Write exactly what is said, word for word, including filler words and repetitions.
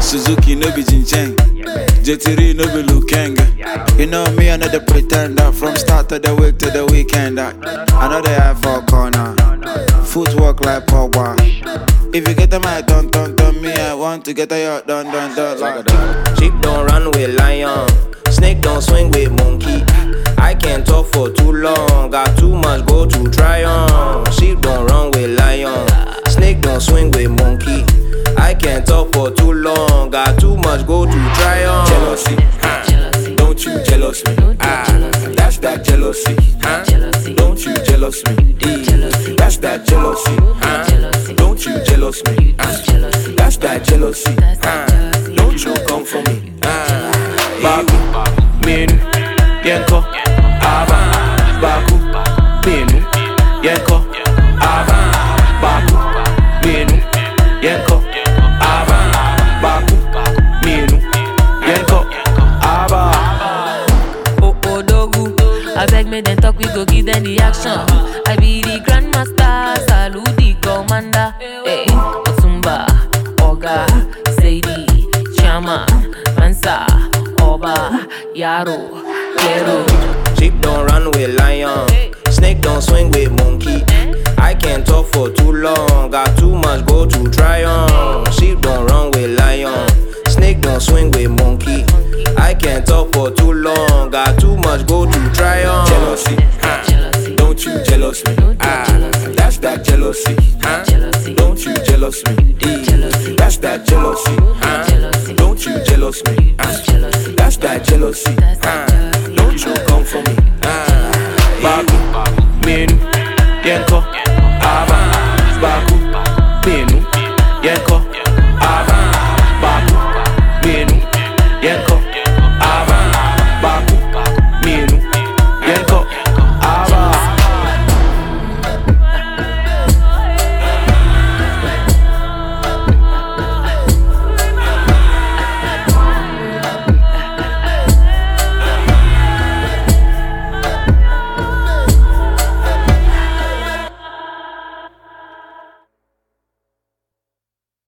Suzuki no be Jincheng, J three no be Lukenga. You know me, I know the pretender. From start of the week to the weekend. I know they have for corner. Footwork like Pogba. If you get them, I don't, don't, don't me. I want to get a yacht, done, done, done. Like sheep don't run with lion. Snake don't swing with monkey. I can't talk for too long. Got too much go to try on. Sheep don't run with lion. Snake don't swing with monkey. I can't talk for too long. Got too much go to try on. Jealousy, huh? Jealousy. Don't you jealous me? Ah, that's that jealousy, huh? Jealousy. Don't you jealous me? Jealousy. That's that jealousy, huh? Jealousy. Don't you jealous me? Jealousy. That's that jealousy, That's huh? that jealousy. Don't you come for me? Baku, menu, yenko, ava. Baku, menu, yenko, ava. Baku, menu, yenko, ava. Baku, menu, yenko, ava. Oh, oh, dogu. I beg me then talk, we go give them the action. I be the grandmaster, salute the commander. Hey, Otumba, Oga, Sadie, Chama, Mansa, Oba, Yaro, Kero. Sheep don't run with lion. Snake don't swing with monkey. I can't talk for too long. Got too much go to try on. Sheep don't run with lion. Snake don't swing with monkey. I can't talk for too long. Got too much go to try on. Jealousy, huh? Jealousy. Don't you jealous me? Ah, that's that jealousy, huh? Jealousy. Don't you jealous me? Jealousy. That's that jealousy, huh? Jealousy. Don't you jealous me? Jealousy. That's that jealousy, That's huh? that jealousy. Don't you come for me? Baku, menu, yenko,